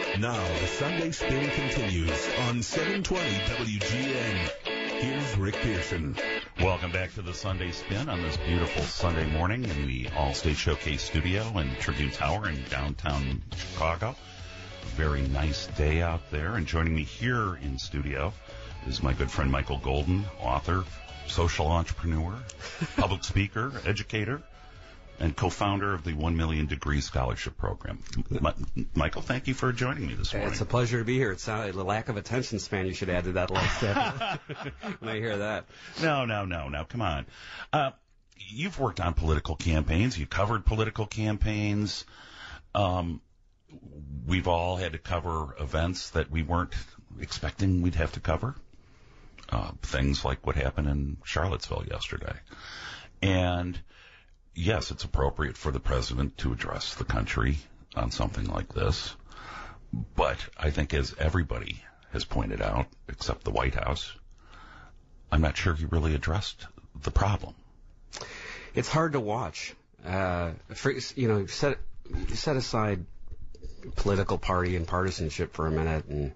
Now the Sunday Spin continues on 720 WGN. Here's Rick Pearson. Welcome back to the Sunday Spin on this beautiful Sunday morning in the Allstate Showcase studio in Tribune Tower in downtown Chicago. Very nice day out there. And joining me here in studio is my good friend Michael Golden, author, social entrepreneur, public speaker, educator, and co-founder of the 1 Million Degree Scholarship Program. Michael, thank you for joining me this morning. It's a pleasure to be here. It's a lack of attention span you should add to that list when I hear that. No, come on. You've worked on political campaigns. You covered political campaigns. We've all had to cover events that we weren't expecting we'd have to cover. Things like what happened in Charlottesville yesterday. And yes, it's appropriate for the president to address the country on something like this. But I think, as everybody has pointed out, except the White House, I'm not sure he really addressed the problem. It's hard to watch. Set aside political party and partisanship for a minute, and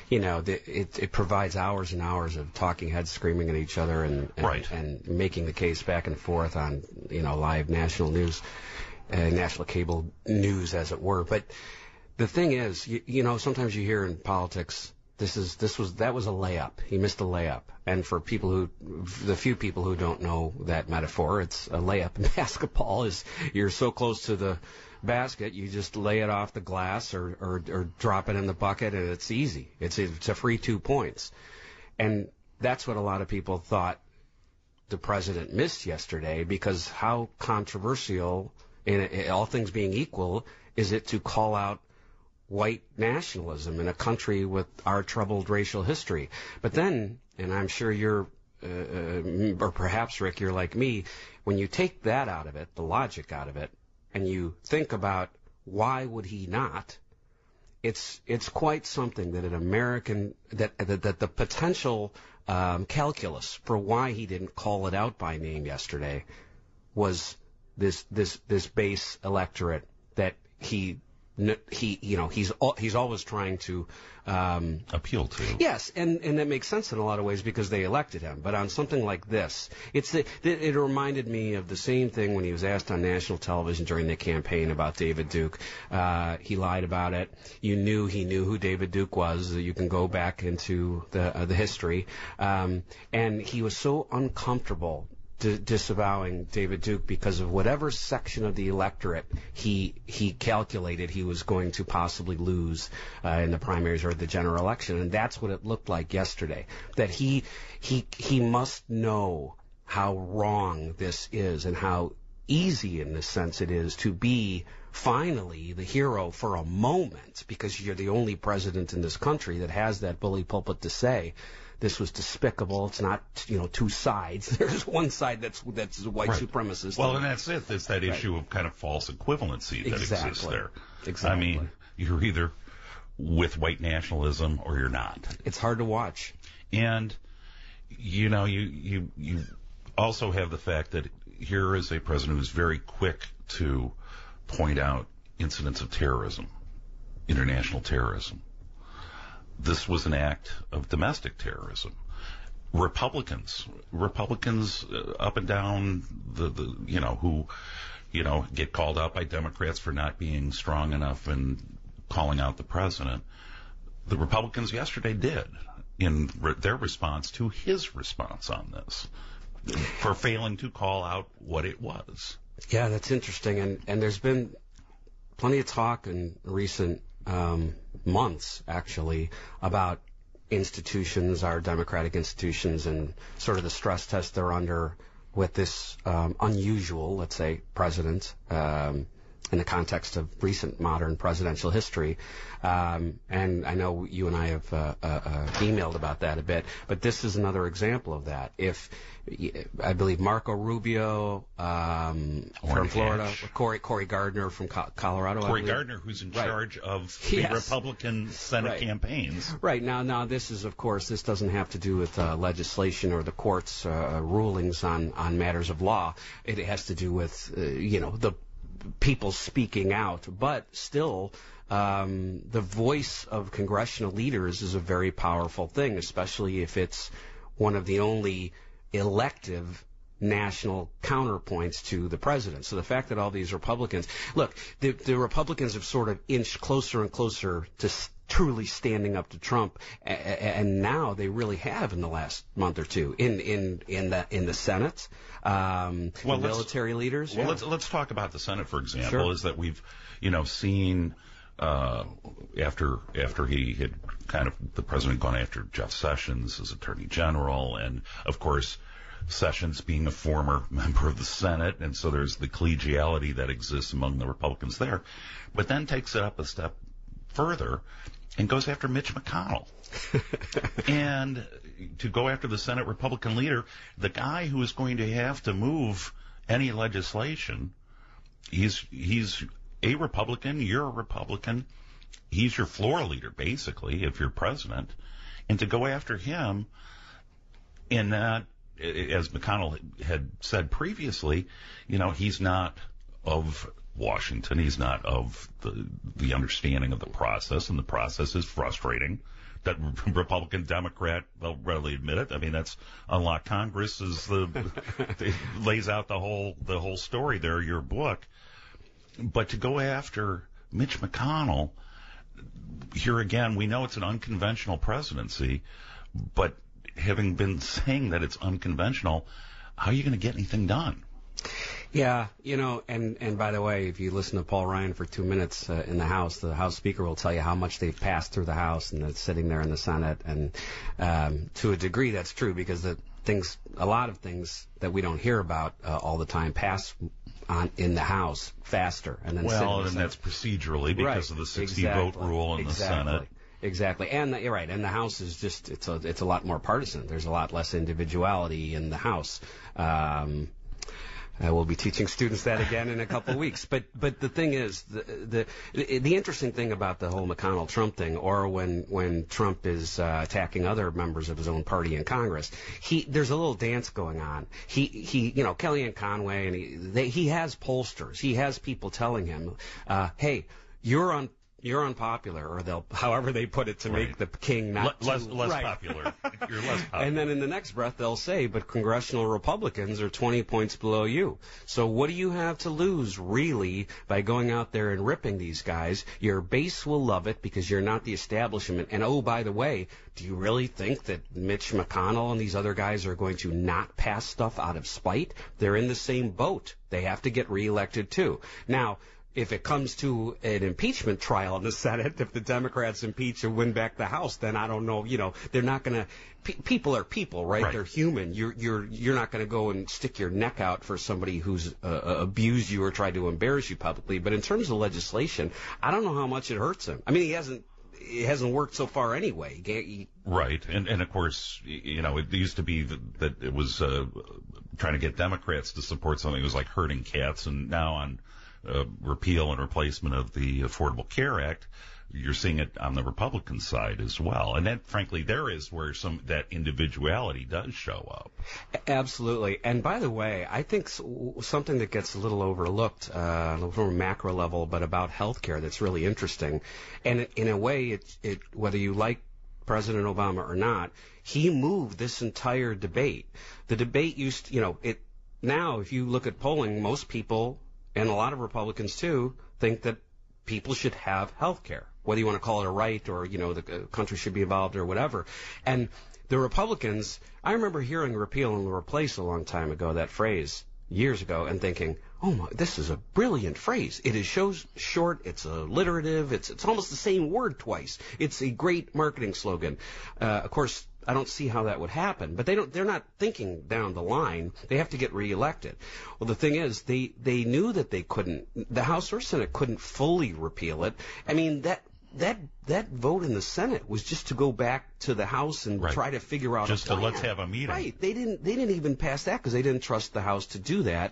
it provides hours and hours of talking heads screaming at each other and making the case back and forth on live national news, national cable news, as it were. But the thing is, sometimes you hear in politics, that was a layup. He missed a layup. And for the few people who don't know that metaphor, it's a layup in basketball. Is you're so close to the basket, you just lay it off the glass or drop it in the bucket, and it's easy. It's a free 2 points. And that's what a lot of people thought the president missed yesterday, because how controversial, all things being equal, is it to call out white nationalism in a country with our troubled racial history? But then, and I'm sure you're, or perhaps, Rick, you're like me, when you take that out of it, the logic out of it, and you think about why would he not, it's quite something that an American, that the potential calculus for why he didn't call it out by name yesterday was this base electorate that he's always trying to appeal to. Yes, and that makes sense in a lot of ways because they elected him. But on something like this, it reminded me of the same thing when he was asked on national television during the campaign about David Duke. He lied about it. He knew who David Duke was. You can go back into the history, and he was so uncomfortable disavowing David Duke because of whatever section of the electorate he calculated he was going to possibly lose in the primaries or the general election. And that's what it looked like yesterday, that he must know how wrong this is and how easy in this sense it is to be finally the hero for a moment, because you're the only president in this country that has that bully pulpit to say this was despicable. It's not, two sides. There's one side that's white supremacist. Well, and that's it. There's that issue of kind of false equivalency that exists there. Exactly. I mean, you're either with white nationalism or you're not. It's hard to watch. And, you also have the fact that here is a president who's very quick to point out incidents of terrorism, international terrorism. This was an act of domestic terrorism. Republicans up and down who get called out by Democrats for not being strong enough in calling out the president. The Republicans yesterday did in their response to his response on this, for failing to call out what it was. Yeah, that's interesting. And there's been plenty of talk in recent months, actually, about institutions, our democratic institutions, and sort of the stress test they're under with this unusual, let's say, president in the context of recent modern presidential history. And I know you and I have emailed about that a bit, but this is another example of that. If I believe Marco Rubio from Florida, Cory Gardner from Colorado. Cory Gardner, who's in charge of the Republican Senate campaigns. Right. Now this is, of course, this doesn't have to do with legislation or the court's rulings on matters of law. It has to do with, the people speaking out, but still the voice of congressional leaders is a very powerful thing, especially if it's one of the only elective national counterpoints to the president. So the fact that all these Republicans, look, the Republicans have sort of inched closer and closer to truly standing up to Trump, and now they really have in the last month or two in the Senate, the military leaders. Well, let's talk about the Senate, for example. Sure. Is that we've seen after he had the president gone after Jeff Sessions as Attorney General, and of course Sessions being a former member of the Senate, and so there's the collegiality that exists among the Republicans there, but then takes it up a step further and goes after Mitch McConnell. And to go after the Senate Republican leader, the guy who is going to have to move any legislation, he's a Republican, you're a Republican, he's your floor leader, basically, if you're president, and to go after him in that, as McConnell had said previously, he's not of Washington. He's not of the understanding of the process, and the process is frustrating. That Republican, Democrat, they'll readily admit it. I mean, that's Unlock Congress it lays out the whole story there, your book. But to go after Mitch McConnell, here again, we know it's an unconventional presidency, but having been saying that it's unconventional, how are you going to get anything done? Yeah, and by the way, if you listen to Paul Ryan for 2 minutes in the House Speaker will tell you how much they've passed through the House and that's sitting there in the Senate. And to a degree, that's true, because a lot of things that we don't hear about all the time pass in the House faster. And then that's procedurally because of the 60-vote rule in the Senate. Exactly, and you're right. And the House is it's a lot more partisan. There's a lot less individuality in the House. We'll be teaching students that again in a couple of weeks. But the thing is, the interesting thing about the whole McConnell-Trump thing, or when Trump is attacking other members of his own party in Congress, there's a little dance going on. He Kellyanne Conway, and he has pollsters. He has people telling him, "Hey, you're unpopular," or however they put it to make the king less popular. You're less popular. And then in the next breath they'll say, but congressional Republicans are 20 points below you. So what do you have to lose, really, by going out there and ripping these guys? Your base will love it because you're not the establishment. And oh, by the way, do you really think that Mitch McConnell and these other guys are going to not pass stuff out of spite? They're in the same boat. They have to get reelected too. Now, if it comes to an impeachment trial in the Senate, if the Democrats impeach and win back the House, then I don't know. They're not going to. People are people, right? They're human. You're not going to go and stick your neck out for somebody who's abused you or tried to embarrass you publicly. But in terms of legislation, I don't know how much it hurts him. I mean, it hasn't worked so far anyway. Right, and of course, it used to be that it was trying to get Democrats to support something. It was like herding cats, and now on repeal and replacement of the Affordable Care Act, you're seeing it on the Republican side as well. And that, frankly, there is where that individuality does show up. Absolutely. And by the way, I think something that gets a little overlooked on a little macro level, but about healthcare, that's really interesting. And in a way, it whether you like President Obama or not, he moved this entire debate. The debate used, now if you look at polling, most people, and a lot of Republicans too, think that people should have health care, whether you want to call it a right or, the country should be involved or whatever. And the Republicans, I remember hearing repeal and replace a long time ago, that phrase, years ago, and thinking, oh my, this is a brilliant phrase. It is short, it's alliterative, it's almost the same word twice. It's a great marketing slogan. Of course, I don't see how that would happen, but they're not thinking down the line. They have to get reelected. Well, the thing is, they knew that the House or Senate couldn't fully repeal it. I mean, that vote in the Senate was just to go back to the House and try to figure out just a plan. Let's have a meeting. Right. They didn't even pass that because they didn't trust the House to do that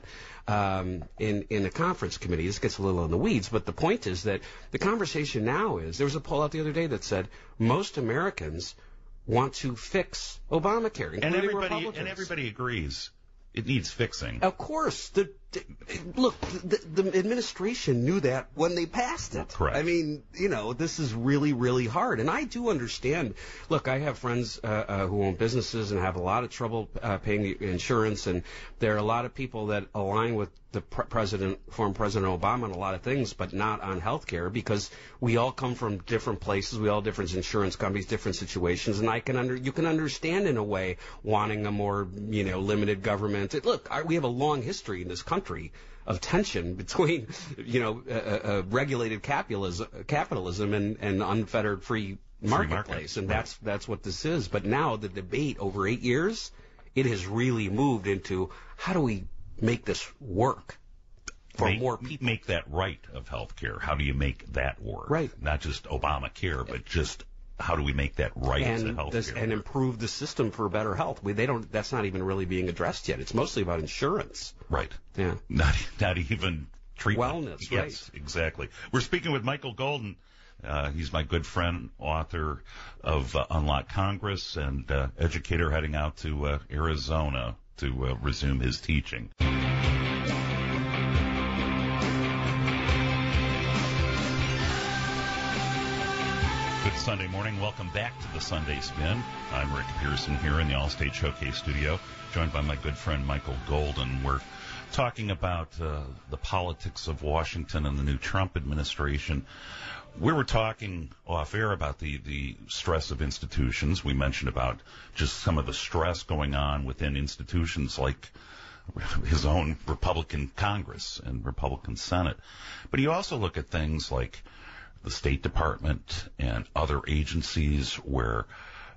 in a conference committee. This gets a little in the weeds, but the point is that the conversation now is, there was a poll out the other day that said most Americans want to fix Obamacare, including Republicans. And everybody agrees it needs fixing. Of course, look, the administration knew that when they passed it. Correct. I mean, this is really, really hard. And I do understand. Look, I have friends who own businesses and have a lot of trouble paying the insurance. And there are a lot of people that align with the former President Obama on a lot of things, but not on health care, because we all come from different places. We all have different insurance companies, different situations. And you can understand in a way wanting a more, limited government. Look, we have a long history in this country of tension between, regulated capitalism and unfettered free marketplace. And that's what this is. But now the debate over 8 years, it has really moved into how do we make this work for more people? Make that right of health care. How do you make that work? Right. Not just Obamacare, but just how do we make that right to health care? And improve the system for better health. That's not even really being addressed yet. It's mostly about insurance. Right. Yeah. Not even treatment. Wellness, yes, right. Exactly. We're speaking with Michael Golden. He's my good friend, author of Unlock Congress, and educator heading out to Arizona to resume his teaching. Good Sunday morning. Welcome back to the Sunday Spin. I'm Rick Pearson here in the Allstate Showcase studio, joined by my good friend Michael Golden. We're talking about the politics of Washington and the new Trump administration. We were talking off air about the stress of institutions. We mentioned about just some of the stress going on within institutions like his own Republican Congress and Republican Senate. But you also look at things like the State Department and other agencies where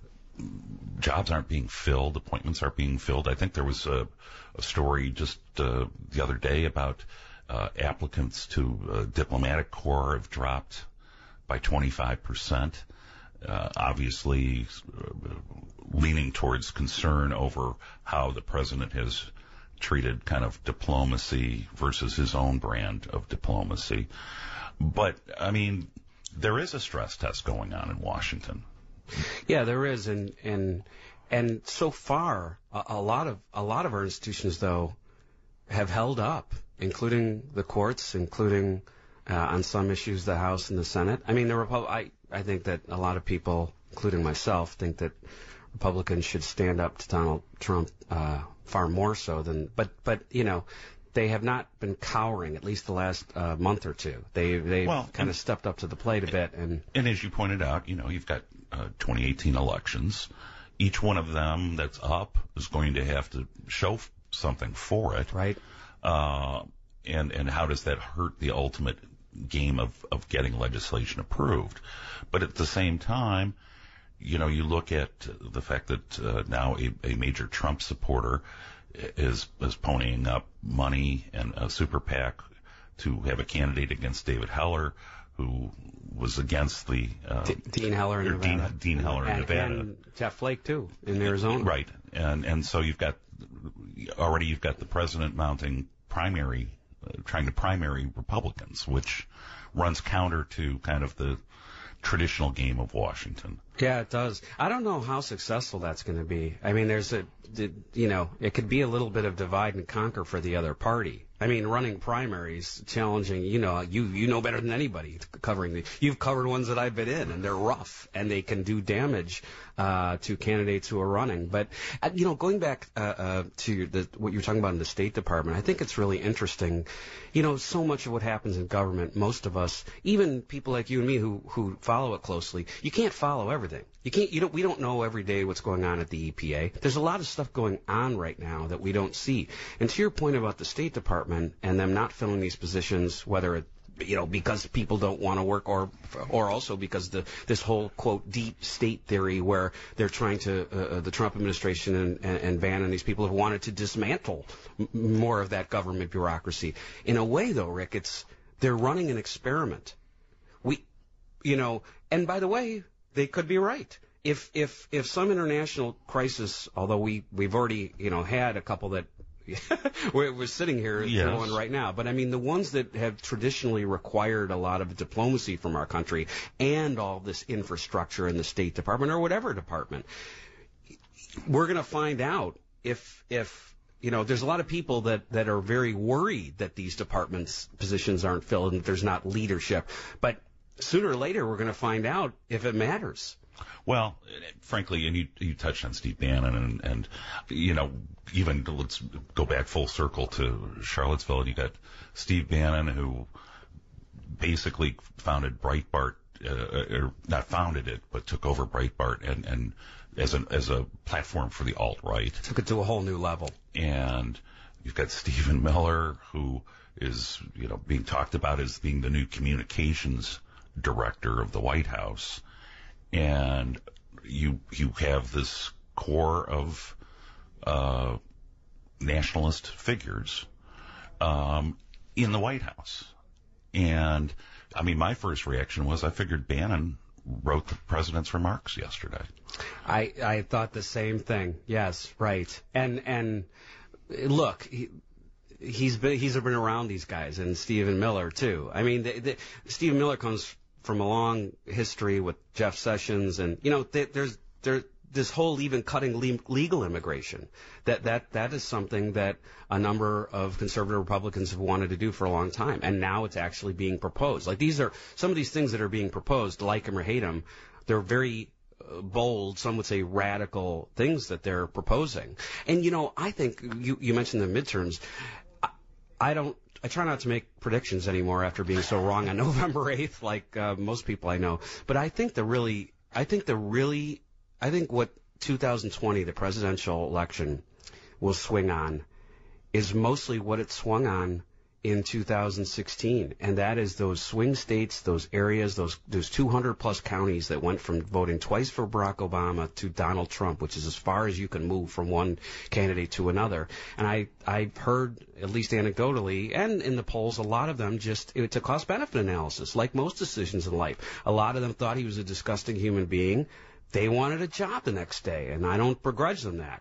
jobs aren't being filled, appointments aren't being filled. I think there was a story just the other day about applicants to diplomatic corps have dropped by 25%, obviously leaning towards concern over how the president has treated kind of diplomacy versus his own brand of diplomacy. But, I mean, there is a stress test going on in Washington. Yeah, there is. And so far, a lot of our institutions, though, have held up, including the courts, including on some issues, the House and the Senate. I mean, I think that a lot of people, including myself, think that Republicans should stand up to Donald Trump far more so than. But they have not been cowering, at least the last month or two. They kind of stepped up to the plate a bit. And as you pointed out, you've got 2018 elections. Each one of them that's up is going to have to show something for it. Right. And how does that hurt the ultimate game of getting legislation approved? But at the same time, you look at the fact that now a major Trump supporter is ponying up money and a super PAC to have a candidate against David Heller, who was against the Dean Heller in Nevada. Dean Heller in Nevada. And Jeff Flake, too, in Arizona. Right. And so you've got the president mounting trying to primary Republicans, which runs counter to kind of the traditional game of Washington. Yeah, it does. I don't know how successful that's going to be. I mean, it could be a little bit of divide and conquer for the other party. I mean, running primaries, challenging, you know better than anybody covering you've covered ones that I've been in, and they're rough, and they can do damage to candidates who are running. But, going back to what you're talking about in the State Department, I think it's really interesting. So much of what happens in government, most of us, even people like you and me who follow it closely, you can't follow everything. We don't know every day what's going on at the EPA. There's a lot of stuff going on right now that we don't see. And to your point about the State Department and them not filling these positions, whether it because people don't want to work or also because this whole, quote, deep state theory where they're trying to, the Trump administration and Bannon, these people have wanted to dismantle more of that government bureaucracy. In a way, though, Rick, they're running an experiment. And by the way, they could be right. If some international crisis, although we've already, had a couple that we're sitting here going right now. But I mean, the ones that have traditionally required a lot of diplomacy from our country and all this infrastructure in the State Department or whatever department, we're going to find out if there's a lot of people that are very worried that these departments' positions aren't filled and that there's not leadership. But sooner or later, we're going to find out if it matters. Well, frankly, and you touched on Steve Bannon, and even let's go back full circle to Charlottesville, and you got Steve Bannon, who basically founded Breitbart, or not founded it, but took over Breitbart and as a platform for the alt-right. Took it to a whole new level. And you've got Stephen Miller, who is, being talked about as being the new communications director of the White House. And you have this core of nationalist figures in the White House. And, I mean, my first reaction was I figured Bannon wrote the president's remarks yesterday. I thought the same thing. Yes, right. And look, he's been around these guys, and Stephen Miller too. I mean, Stephen Miller comes from a long history with Jeff Sessions, and there's this whole even cutting legal immigration. That is something that a number of conservative Republicans have wanted to do for a long time, and now it's actually being proposed. Like, these are some of these things that are being proposed, like them or hate them. They're very bold, some would say radical things that they're proposing. And I think you mentioned the midterms. I try not to make predictions anymore after being so wrong on November 8th, like most people I know. But I think what 2020, the presidential election, will swing on is mostly what it swung on in 2016, and that is those swing states, those areas, those 200-plus counties that went from voting twice for Barack Obama to Donald Trump, which is as far as you can move from one candidate to another. And I've heard, at least anecdotally, and in the polls, a lot of them it's a cost-benefit analysis, like most decisions in life. A lot of them thought he was a disgusting human being. They wanted a job the next day, and I don't begrudge them that.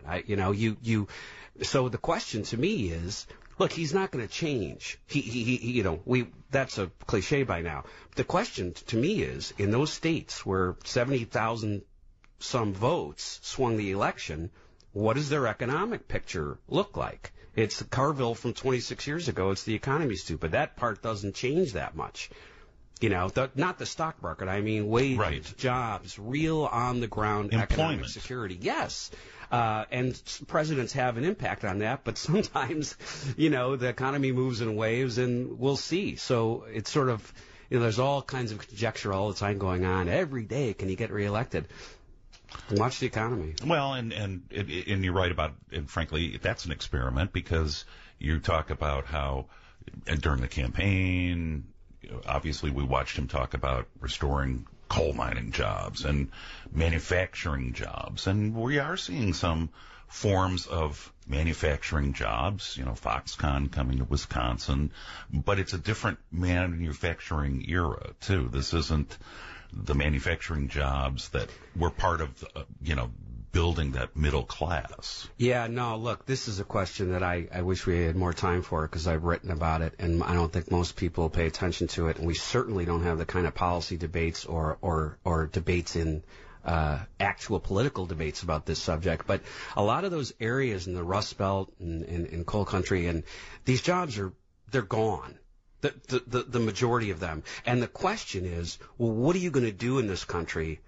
So the question to me is, look, he's not going to change. That's a cliche by now. The question to me is, in those states where 70,000 some votes swung the election, what does their economic picture look like? It's Carville from 26 years ago. It's the economy stupid. That part doesn't change that much. Not the stock market. I mean, wages, right. Jobs, real on-the-ground economic security. Yes. And presidents have an impact on that, but sometimes, the economy moves in waves, and we'll see. So it's sort of, there's all kinds of conjecture all the time going on. Every day, can he get reelected? Watch the economy. Well, and you're right about, and frankly, that's an experiment, because you talk about how during the campaign, obviously we watched him talk about restoring coal mining jobs and manufacturing jobs, and we are seeing some forms of manufacturing jobs, Foxconn coming to Wisconsin, but it's a different manufacturing era too. This isn't the manufacturing jobs that were part of, building that middle class. Yeah, no, look, this is a question that I wish we had more time for, because I've written about it, and I don't think most people pay attention to it, and we certainly don't have the kind of policy debates or debates in actual political debates about this subject. But a lot of those areas in the Rust Belt and in coal country, and these jobs they're gone. The majority of them. And the question is, well, what are you going to do in this country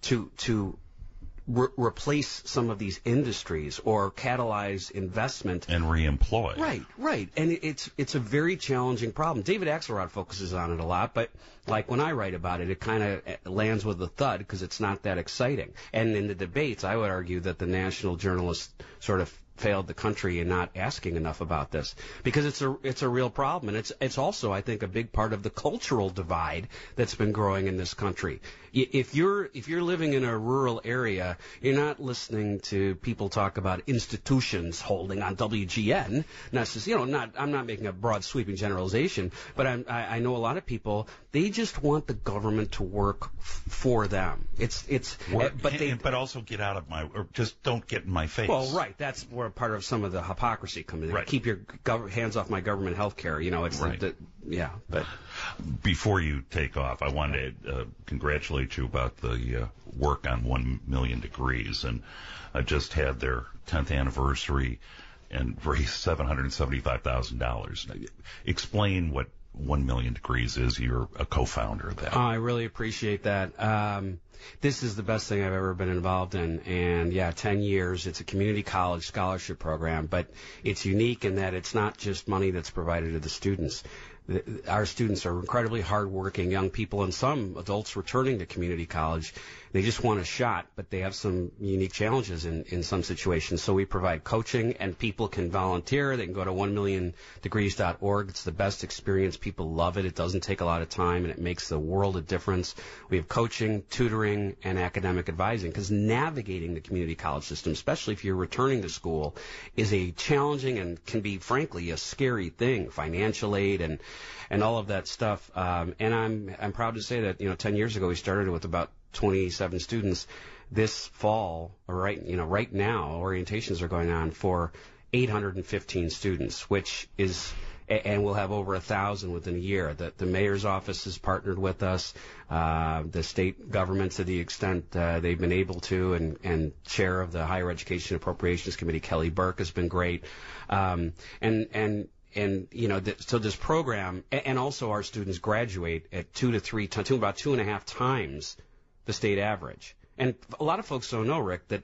to replace some of these industries or catalyze investment and reemploy? Right. And it's a very challenging problem. David Axelrod focuses on it a lot, but like when I write about it, it kind of lands with a thud because it's not that exciting. And in the debates, I would argue that the national journalists sort of failed the country in not asking enough about this, because it's a real problem, and it's also, I think, a big part of the cultural divide that's been growing in this country. If you're living in a rural area, you're not listening to people talk about institutions holding on WGN. I'm not making a broad sweeping generalization, but I know a lot of people, they just want the government to work for them. But also get out of or just don't get in my face. Well, right. That's where part of some of the hypocrisy comes in. Right. Keep your hands off my government health care. It's right. But before you take off, I wanted to congratulate you about the work on 1 Million Degrees, and I just had their 10th anniversary and raise $775,000. Explain what 1 Million Degrees is. You're a co-founder of that. I really appreciate that. This is the best thing I've ever been involved in. And yeah, 10 years. It's a community college scholarship program, but it's unique in that it's not just money that's provided to the students. Our students are incredibly hardworking young people, and some adults returning to community college. They just want a shot, but they have some unique challenges in some situations. So we provide coaching, and people can volunteer. They can go to 1milliondegrees.org. It's the best experience. People love it. It doesn't take a lot of time, and it makes the world a difference. We have coaching, tutoring, and academic advising, because navigating the community college system, especially if you're returning to school, is a challenging and can be, frankly, a scary thing. Financial aid and all of that stuff. And I'm proud to say that 10 years ago we started with about 27 students. This fall, right now, orientations are going on for 815 students, which is, and we'll have over 1,000 within a year. The mayor's office has partnered with us, the state government to the extent they've been able to, and chair of the Higher Education Appropriations Committee, Kelly Burke, has been great. So this program, and also our students graduate at about 2.5 times the state average. And a lot of folks don't know, Rick, that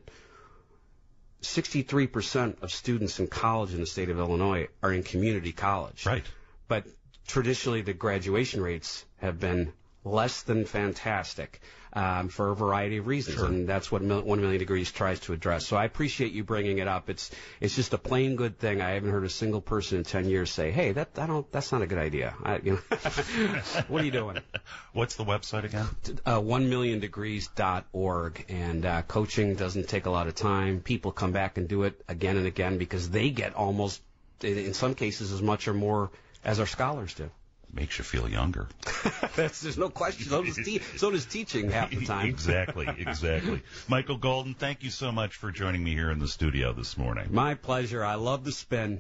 63% of students in college in the state of Illinois are in community college. Right. But traditionally, the graduation rates have been less than fantastic for a variety of reasons, sure. And that's what 1 Million Degrees tries to address. So I appreciate you bringing it up. It's just a plain good thing. I haven't heard a single person in 10 years say, "Hey, that's not a good idea." What are you doing? What's the website again? 1milliondegrees.org, and coaching doesn't take a lot of time. People come back and do it again and again because they get almost, in some cases, as much or more as our scholars do. Makes you feel younger. There's no question. So does teaching half the time. Exactly. Michael Golden, thank you so much for joining me here in the studio this morning. My pleasure. I love the spin.